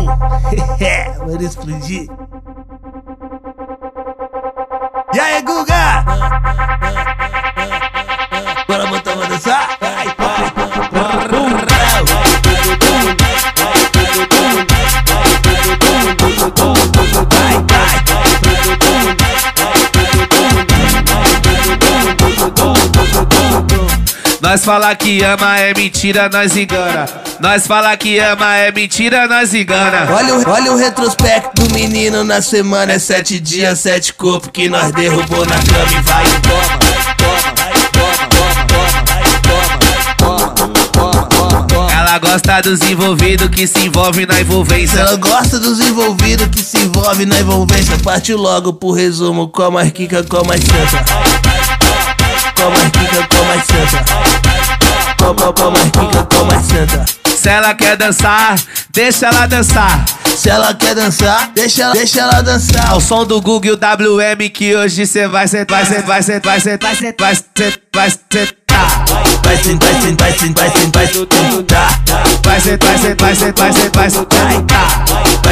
Bora explodir. E aí, Guga? Bora botar pra dançar? Nós fala que ama é mentira, nós engana. Nós fala que ama é mentira, nós engana. Olha o retrospecto do menino na semana. É 7 dias, 7 corpos que nós derrubou na cama e vai e toma. Ela gosta dos envolvidos que se envolve na envolvência. Ela gosta dos envolvidos que se envolve na envolvência. Partiu logo pro resumo, com mais quica, com mais senta. Com mais quica, com mais senta. Com mais quica, com mais senta. Se ela quer dançar, deixa ela dançar. Se ela quer dançar, deixa ela dançar. Ao som do Google e o WM que hoje cê vai sentar. Vai sentar. Vai sentar, vai sentar, vai sentar. Vai sentar. Vai sentar, vai sentar. Vai sentar. Vai sentar, vai sentar.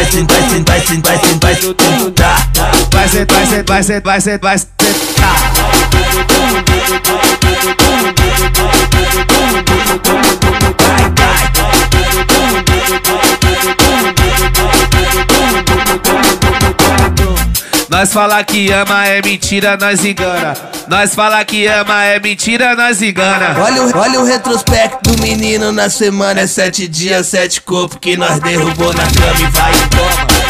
Nós fala que ama é mentira, nós engana. Nós fala que ama é mentira, nós engana. Olha o retrospecto do menino na semana. É 7 dias, 7 corpos que nós derrubou na cama e vai e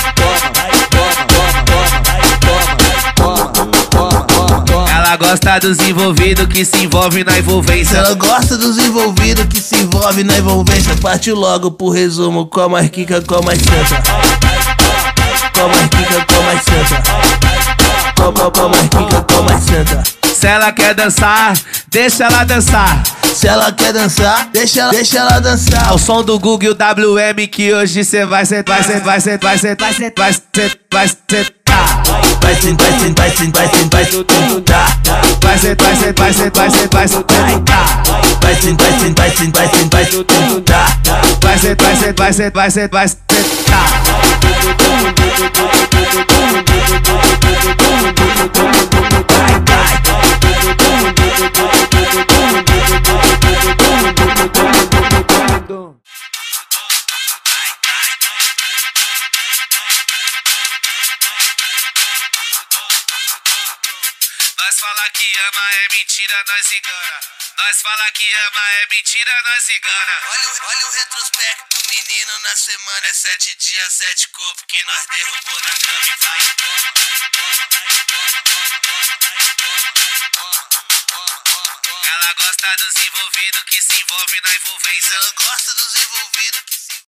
toma. Ela gosta dos envolvidos que se envolve na envolvência. Ela gosta dos envolvidos que se envolve na envolvência. Partiu logo pro resumo, com mais quica, com mais senta. Com mais quica, com mais senta. Com mais quica, com mais senta. Se ela quer dançar, deixa ela dançar. Se ela quer dançar, deixa ela dançar. Ao som do Google e o WM que hoje cê vai sentar. Vai sentar, vai sentar. Vai sentar, vai sentar. Vai sentar. Vai sentar, vai sentar. Nós fala que ama é mentira, nós engana. Nós fala que ama é mentira, nós engana. Olha o retrospecto do menino na semana. É 7 dias, 7 corpos que nós derrubou na cama e vai e toma. Ela gosta dos envolvidos que se envolve na envolvência. Ela gosta dos envolvidos que